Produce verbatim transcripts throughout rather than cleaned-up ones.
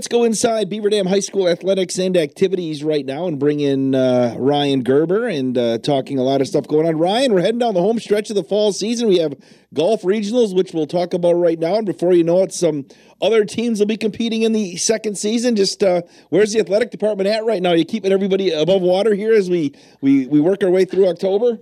Let's go inside Beaver Dam High School athletics and activities right now and bring in uh, Ryan Gerber and uh, talking a lot of stuff going on. Ryan, we're heading down the home stretch of the fall season. We have golf regionals, which we'll talk about right now. And before you know it, some other teams will be competing in the second season. Just uh, where's the athletic department at right now? Are you keeping everybody above water here as we, we, we work our way through October?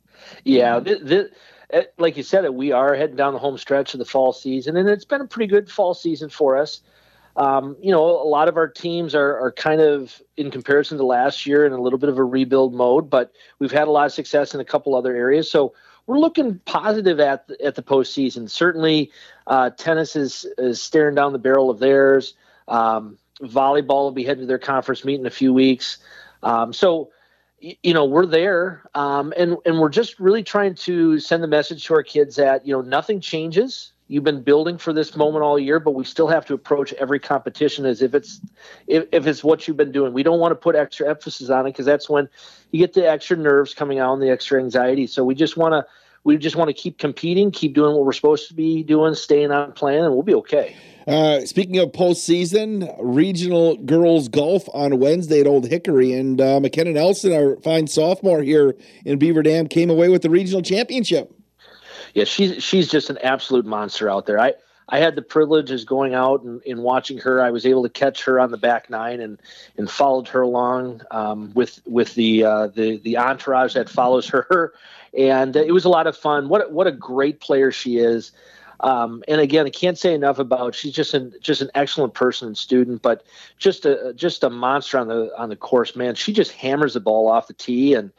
Yeah, th- th- like you said, we are heading down the home stretch of the fall season, and it's been a pretty good fall season for us. Um, you know, a lot of our teams are, are kind of, in comparison to last year, in a little bit of a rebuild mode, but we've had a lot of success in a couple other areas. So we're looking positive at the, at the postseason. Certainly, uh, tennis is, is staring down the barrel of theirs. Um, volleyball will be heading to their conference meet in a few weeks. Um, so, you know, we're there, um, and, and we're just really trying to send the message to our kids that, you know, nothing changes. You've been building for this moment all year, but we still have to approach every competition as if it's if, if it's what you've been doing. We don't want to put extra emphasis on it because that's when you get the extra nerves coming out and the extra anxiety. So we just want to we just want to keep competing, keep doing what we're supposed to be doing, staying on plan, and we'll be okay. Uh, speaking of postseason, regional girls golf on Wednesday at Old Hickory, and uh, McKenna Nelson, our fine sophomore here in Beaver Dam, came away with the regional championship. Yeah, she's she's just an absolute monster out there. I, I had the privilege of going out and, and watching her. I was able to catch her on the back nine and, and followed her along um, with with the uh, the the entourage that follows her, and it was a lot of fun. What what a great player she is. Um, and again, I can't say enough about. She's just an just an excellent person and student, but just a just a monster on the on the course. Man, she just hammers the ball off the tee, and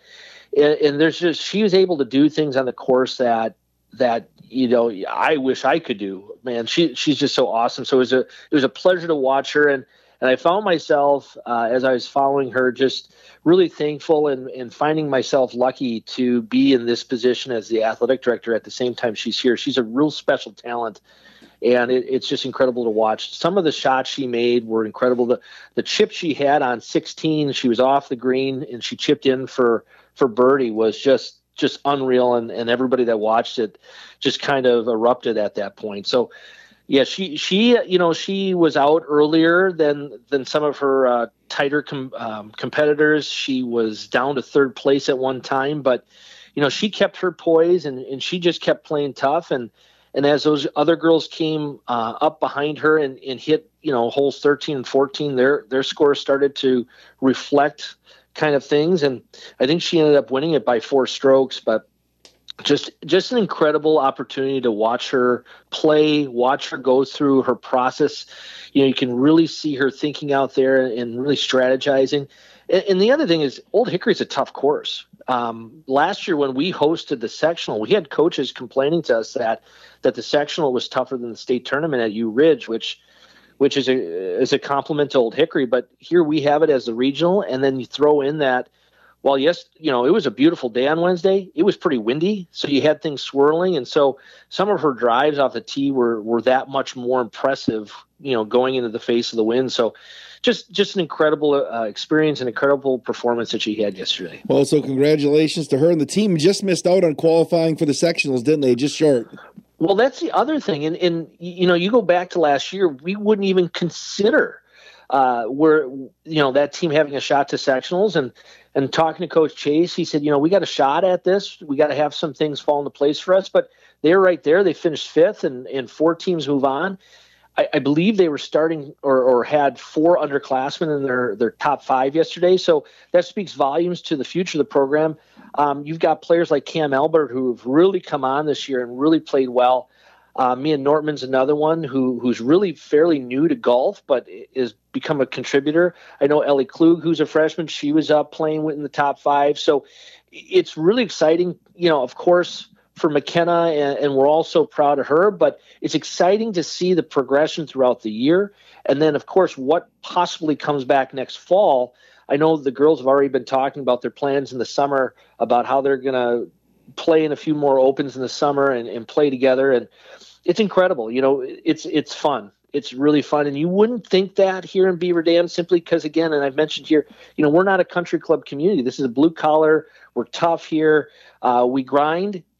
and there's just she was able to do things on the course that. that, you know, I wish I could do, man. She, she's just so awesome. So it was a, it was a pleasure to watch her. And, and I found myself, uh, as I was following her, just really thankful and, and finding myself lucky to be in this position as the athletic director at the same time she's here. She's a real special talent. And it, it's just incredible to watch. Some of the shots she made were incredible. The, the chip she had on sixteen, she was off the green and she chipped in for, for birdie was just, just unreal, and, and everybody that watched it just kind of erupted at that point. So, yeah, she she you know she was out earlier than than some of her uh, tighter com- um, competitors. She was down to third place at one time, but you know she kept her poise and, and she just kept playing tough. And and as those other girls came uh, up behind her and, and hit you know holes thirteen and fourteen, their their scores started to reflect kind of things, and I think she ended up winning it by four strokes. But just just an incredible opportunity to watch her play, watch her go through her process. You know, you can really see her thinking out there and really strategizing. And, and the other thing is, Old Hickory is a tough course. Um, last year when we hosted the sectional, we had coaches complaining to us that that the sectional was tougher than the state tournament at U Ridge, which which is a is a compliment to Old Hickory. But here we have it as the regional, and then you throw in that, well, yes, you know, it was a beautiful day on Wednesday. It was pretty windy, so you had things swirling, and so some of her drives off the tee were were that much more impressive, you know, going into the face of the wind. So just just an incredible uh, experience, an incredible performance that she had yesterday. Well, so congratulations to her, and the team just missed out on qualifying for the sectionals, didn't they? Just short. Well, that's the other thing. And, and, you know, you go back to last year, we wouldn't even consider uh, where, you know, that team having a shot to sectionals. And, and talking to Coach Chase, he said, you know, we got a shot at this. We got to have some things fall into place for us. But they're right there. They finished fifth, and, and four teams move on. I, I believe they were starting or, or had four underclassmen in their, their top five yesterday. So that speaks volumes to the future of the program. Um, you've got players like Cam Albert who have really come on this year and really played well. Uh, Mia Nortman's another one who who's really fairly new to golf, but is become a contributor. I know Ellie Klug, who's a freshman, she was up playing in the top five. So it's really exciting, you know, of course, for McKenna, and, and we're all so proud of her, but it's exciting to see the progression throughout the year. And then, of course, what possibly comes back next fall. I know the girls have already been talking about their plans in the summer about how they're going to play in a few more opens in the summer and, and play together. And it's incredible. You know, it's, it's fun. It's really fun. And you wouldn't think that here in Beaver Dam simply because, again, and I've mentioned here, you know, we're not a country club community. This is a blue collar. We're tough here. Uh, we grind.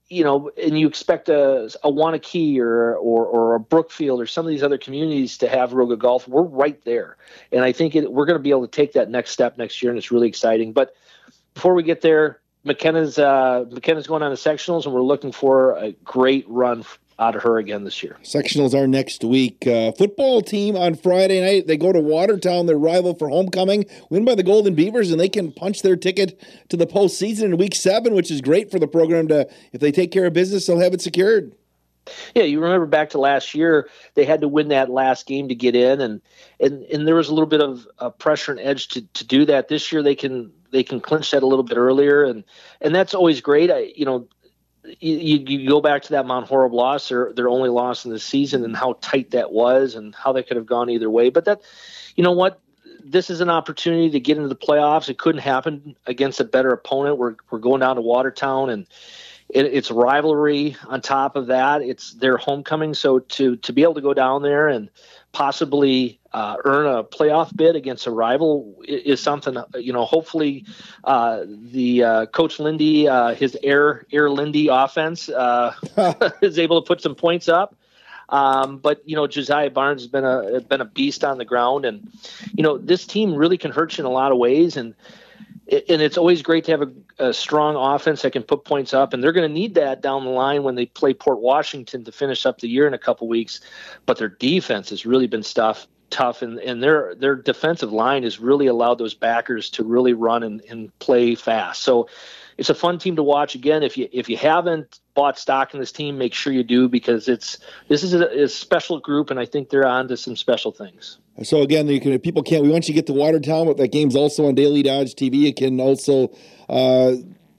you know, and you expect a, a Wanakee or, or or a Brookfield or some of these other communities to have real good golf. We're right there, and I think it, we're going to be able to take that next step next year, and it's really exciting. But before we get there, McKenna's uh, McKenna's going on to sectionals, and we're looking for a great run out of her again this year. Sectionals are next week. Uh, football team on Friday night. They go to Watertown, their rival for homecoming, win by the Golden Beavers, and they can punch their ticket to the postseason in week seven, which is great for the program to, if they take care of business, they'll have it secured. Yeah, you remember back to last year, they had to win that last game to get in, and and, and there was a little bit of uh, pressure and edge to, to do that. This year, they can they can clinch that a little bit earlier, and and that's always great. I, you know, you, you go back to that Mount Horeb loss, their their only loss in the season, and how tight that was, and how that could have gone either way. But that, you know what, this is an opportunity to get into the playoffs. It couldn't happen against a better opponent. We're we're going down to Watertown, and it, it's rivalry on top of that. It's their homecoming, so to to be able to go down there and possibly uh, earn a playoff bid against a rival is something, you know, hopefully uh, the uh, Coach Lindy, uh, his Air Air Lindy offense uh, is able to put some points up. Um, but, you know, Josiah Barnes has been a been a beast on the ground. And, you know, this team really can hurt you in a lot of ways. And and it's always great to have a, a strong offense that can put points up, and they're going to need that down the line when they play Port Washington to finish up the year in a couple weeks. But their defense has really been stuff, tough, and, and their their defensive line has really allowed those backers to really run and, and play fast. So it's a fun team to watch. Again, if you if you haven't bought stock in this team, make sure you do, because it's this is a, a special group, and I think they're on to some special things. So again, you can people can't. We want you to get to Watertown, but that game's also on Daily Dodge T V. You can also uh,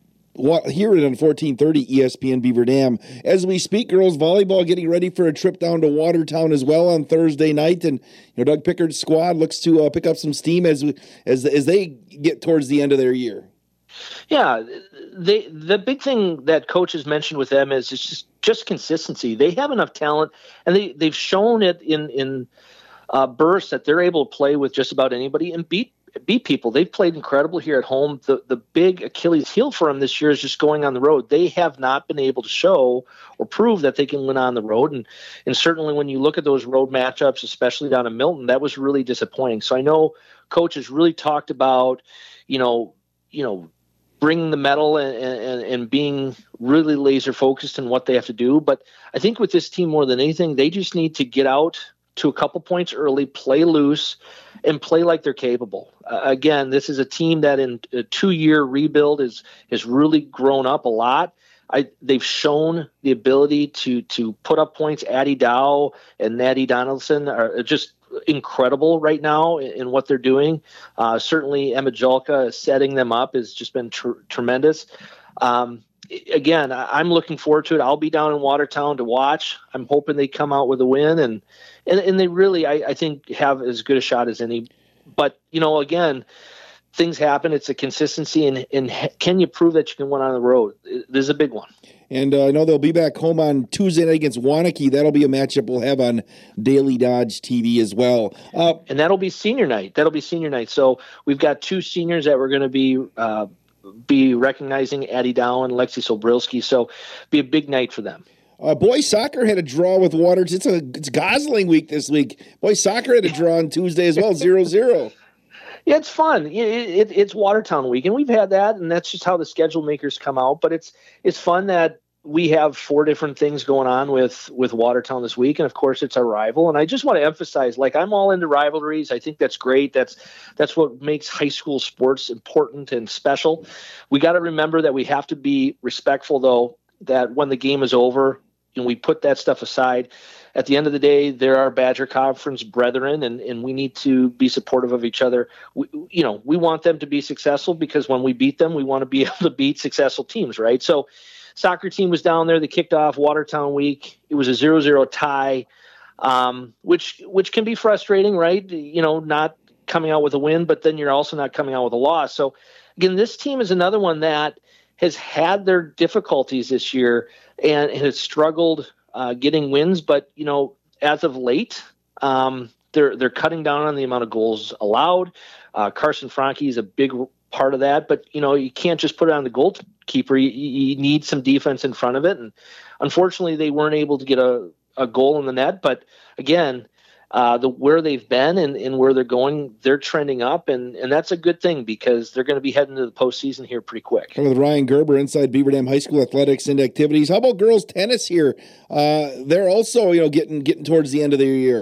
hear it on fourteen thirty E S P N Beaver Dam. As we speak, girls volleyball getting ready for a trip down to Watertown as well on Thursday night, and you know Doug Pickard's squad looks to uh, pick up some steam as as as they get towards the end of their year. Yeah, they the big thing that coaches mentioned with them is it's just just consistency. They have enough talent, and they they've shown it in in. Uh, bursts that they're able to play with just about anybody and beat beat people. They've played incredible here at home. The the big Achilles heel for them this year is just going on the road. They have not been able to show or prove that they can win on the road. And and certainly when you look at those road matchups, especially down in Milton, that was really disappointing. So I know coaches really talked about, you know, you know, bringing the medal and, and, and being really laser focused on what they have to do. But I think with this team more than anything, they just need to get out to a couple points early, play loose, and play like they're capable. Uh, again, this is a team that in a two-year rebuild is has really grown up a lot. I, they've shown the ability to to put up points. Addie Dow and Natty Donaldson are just incredible right now in, in what they're doing. Uh, certainly, Emma Julka setting them up has just been tr- tremendous. Um, Again, I'm looking forward to it. I'll be down in Watertown to watch. I'm hoping they come out with a win, and and, and they really, I, I think, have as good a shot as any. But, you know, again, things happen. It's a consistency, and, and can you prove that you can win on the road? This is a big one. And uh, I know they'll be back home on Tuesday night against Wanakee. That'll be a matchup we'll have on Daily Dodge T V as well. Uh, and that'll be senior night. That'll be senior night. So we've got two seniors that we're going to be uh, – be recognizing, Addie Dow and Lexi Sobrilski. So be a big night for them. Uh, boys soccer had a draw with Waters. It's a it's Gosling week this week. Boys soccer had a draw on Tuesday as well, zero zero. Yeah, it's fun. It, it, it's Watertown week, and we've had that, and that's just how the schedule makers come out. But it's it's fun that we have four different things going on with, with Watertown this week. And of course it's our rival. And I just want to emphasize, like, I'm all into rivalries. I think that's great. That's, that's what makes high school sports important and special. We got to remember that we have to be respectful, though, that when the game is over and we put that stuff aside, at the end of the day, there are Badger Conference brethren, and, and we need to be supportive of each other. We, you know, we want them to be successful, because when we beat them, we want to be able to beat successful teams, right? So soccer team was down there. They kicked off Watertown week. It was a zero zero tie, um, which which can be frustrating, right? You know, not coming out with a win, but then you're also not coming out with a loss. So, again, this team is another one that has had their difficulties this year and, and has struggled uh, getting wins. But, you know, as of late, um, they're they're cutting down on the amount of goals allowed. Uh, Carson Franke is a big part of that. But, you know, you can't just put it on the goalkeeper. You, you need some defense in front of it. And unfortunately, they weren't able to get a, a goal in the net. But again, uh, the where they've been and, and where they're going, they're trending up. And, and that's a good thing because they're going to be heading to the postseason here pretty quick. With Ryan Gerber inside Beaver Dam High School athletics and activities. How about girls tennis here? Uh, they're also, you know, getting getting towards the end of their year.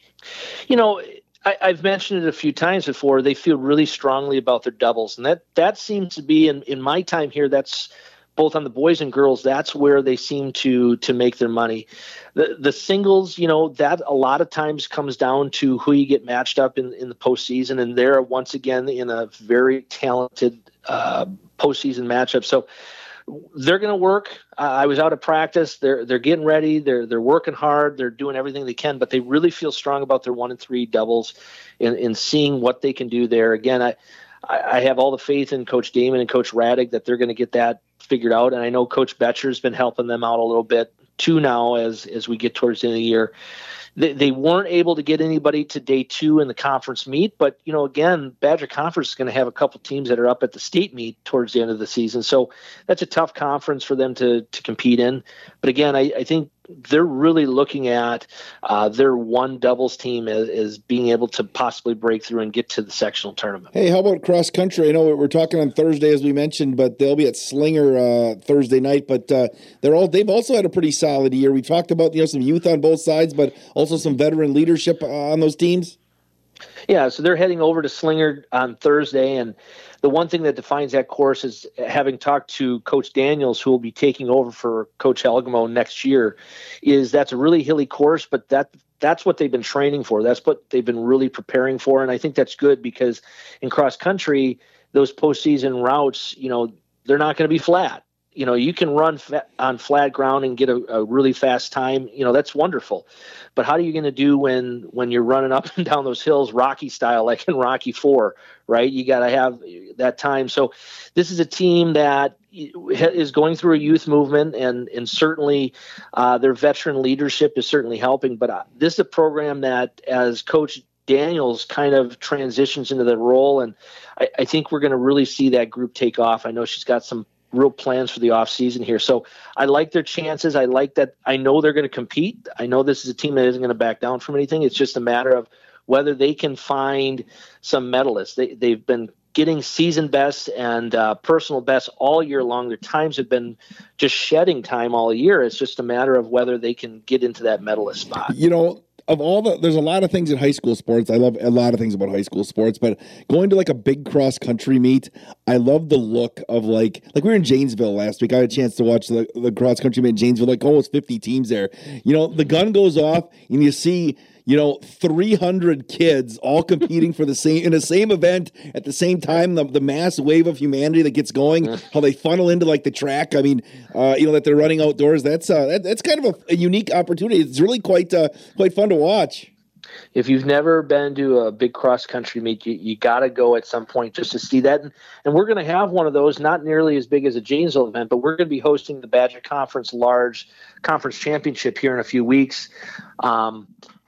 You know, I, I've mentioned it a few times before. They feel really strongly about their doubles, and that that seems to be in, in my time here. That's both on the boys and girls. That's where they seem to to make their money. The the singles, you know, that a lot of times comes down to who you get matched up in in the postseason, and they're once again in a very talented uh, postseason matchup. So they're going to work. Uh, I was out of practice. They're they're getting ready. They're they're working hard. They're doing everything they can, but they really feel strong about their one and three doubles, and, and seeing what they can do there. Again, I I have all the faith in Coach Damon and Coach Radig that they're going to get that figured out. And I know Coach Betcher's been helping them out a little bit too now as as we get towards the end of the year. They, they weren't able to get anybody to day two in the conference meet, but, you know, again, Badger Conference is going to have a couple teams that are up at the state meet towards the end of the season. So that's a tough conference for them to to compete in. But again, I, I think they're really looking at uh, their one doubles team as, as being able to possibly break through and get to the sectional tournament. Hey, how about cross country? I know we're talking on Thursday, as we mentioned, but they'll be at Slinger uh, Thursday night. But uh, they're all they've also had a pretty solid year. We talked about, you know, some youth on both sides, but also some veteran leadership on those teams. Yeah, so they're heading over to Slinger on Thursday, and the one thing that defines that course is having talked to Coach Daniels, who will be taking over for Coach Helgamo next year, is that's a really hilly course, but that that's what they've been training for. That's what they've been really preparing for, and I think that's good because in cross country, those postseason routes, you know, they're not going to be flat. You know, you can run fa- on flat ground and get a, a really fast time. You know, that's wonderful. But how are you going to do when when you're running up and down those hills, Rocky style, like in Rocky Four, right? You got to have that time. So this is a team that is going through a youth movement, and and certainly uh, their veteran leadership is certainly helping. But uh, this is a program that, as Coach Daniels kind of transitions into the role, and I, I think we're going to really see that group take off. I know she's got some real plans for the off season here. So I like their chances. I like that. I know they're going to compete. I know this is a team that isn't going to back down from anything. It's just a matter of whether they can find some medalists. They, they've been getting season best and uh, personal best all year long. Their times have been just shedding time all year. It's just a matter of whether they can get into that medalist spot. You know, of all the, there's a lot of things in high school sports. I love a lot of things about high school sports, but going to like a big cross country meet, I love the look of like, like we were in Janesville last week. I had a chance to watch the, the cross country meet in Janesville, like almost fifty teams there. You know, the gun goes off and you see, you know, three hundred kids all competing for the same, in the same event at the same time, the, the mass wave of humanity that gets going, how they funnel into like the track. I mean, uh, you know, that they're running outdoors. That's uh, that, that's kind of a, a unique opportunity. It's really quite, uh, quite fun to watch. If you've never been to a big cross country meet, you, you got to go at some point just to see that. And, and we're going to have one of those, not nearly as big as a Janesville event, but we're going to be hosting the Badger Conference Large Conference Championship here in a few weeks. Um,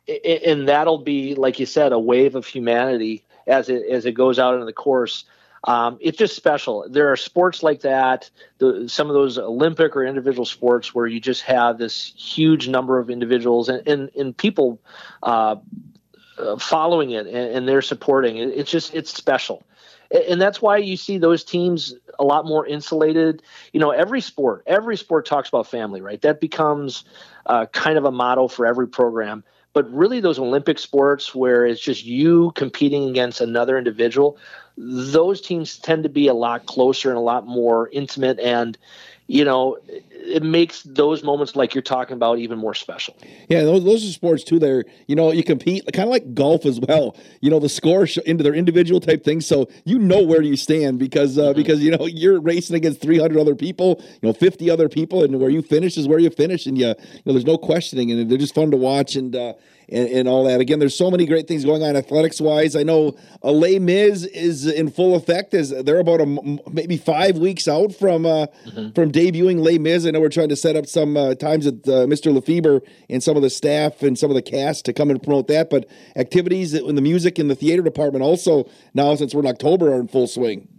and that'll be, like you said, a wave of humanity as it as it goes out into the course. Um, it's just special. There are sports like that, the, some of those Olympic or individual sports where you just have this huge number of individuals and, and, and people uh, uh, following it, and, and they're supporting it. It's just, it's special. And that's why you see those teams a lot more insulated. You know, every sport, every sport talks about family, right? That becomes uh, kind of a motto for every program. But really those Olympic sports where it's just you competing against another individual, those teams tend to be a lot closer and a lot more intimate. And, you know, it makes those moments like you're talking about even more special. Yeah, those those are sports too. They're, you know, you compete kind of like golf as well. You know, the score into their individual type things, so you know where you stand because uh, mm-hmm. because you know you're racing against three hundred other people, you know, fifty other people, and where you finish is where you finish, and you, you know, there's no questioning, and they're just fun to watch and. Uh, And, and all that. Again, there's so many great things going on athletics-wise. I know uh, Les Mis is in full effect. As they're about a, maybe five weeks out from uh, mm-hmm. from debuting Les Mis. I know we're trying to set up some uh, times with uh, Mister Lefebvre and some of the staff and some of the cast to come and promote that. But activities in the music and the theater department also now, since we're in October, are in full swing.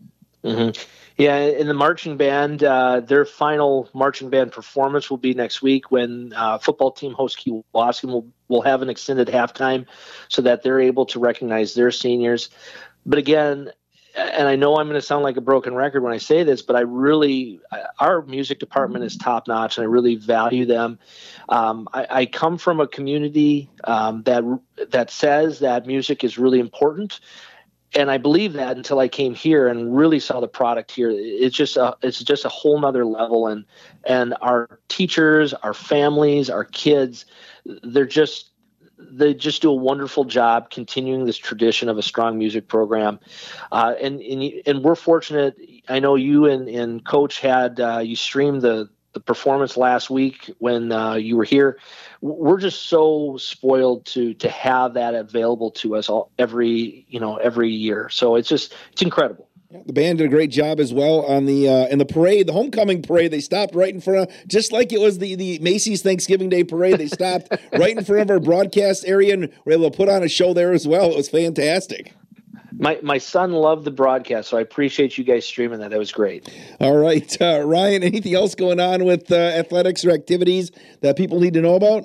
Mm-hmm. Yeah, in the marching band, uh, their final marching band performance will be next week when uh, football team host Kewaskum will will have an extended halftime, so that they're able to recognize their seniors. But again, and I know I'm going to sound like a broken record when I say this, but I really, our music department is top notch, and I really value them. Um, I, I come from a community um, that that says that music is really important. And I believe that until I came here and really saw the product here. It's just a, it's just a whole nother level. And, and our teachers, our families, our kids, they're just, they just do a wonderful job continuing this tradition of a strong music program. Uh, and, and, and we're fortunate. I know you and, and Coach had, uh, you streamed the, the performance last week when uh, you were here. We're just so spoiled to to have that available to us all every you know every year. So it's just it's incredible. Yeah, the band did a great job as well on the uh, in the parade, the homecoming parade. They stopped right in front of, just like it was the the Macy's Thanksgiving Day parade. They stopped right in front of our broadcast area and were able to put on a show there as well. It was fantastic. My my son loved the broadcast, so I appreciate you guys streaming that. That was great. All right, uh, Ryan, anything else going on with uh, athletics or activities that people need to know about?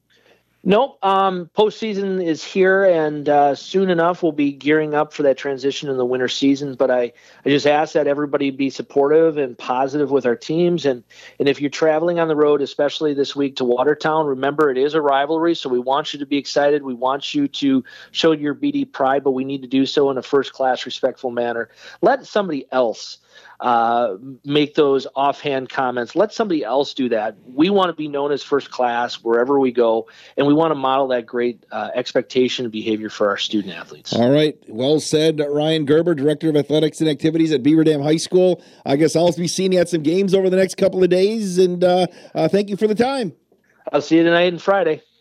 Nope. Um, postseason is here, and uh, soon enough we'll be gearing up for that transition in the winter season. But I, I just ask that everybody be supportive and positive with our teams. And, and if you're traveling on the road, especially this week to Watertown, remember it is a rivalry, so we want you to be excited. We want you to show your B D pride, but we need to do so in a first-class, respectful manner. Let somebody else uh, make those offhand comments. Let somebody else do that. We want to be known as first class wherever we go, and we want to model that great uh, expectation and behavior for our student athletes. All right. Well said, Ryan Gerber, Director of Athletics and Activities at Beaver Dam High School. I guess I'll be seeing you at some games over the next couple of days, and uh, uh, thank you for the time. I'll see you tonight and Friday.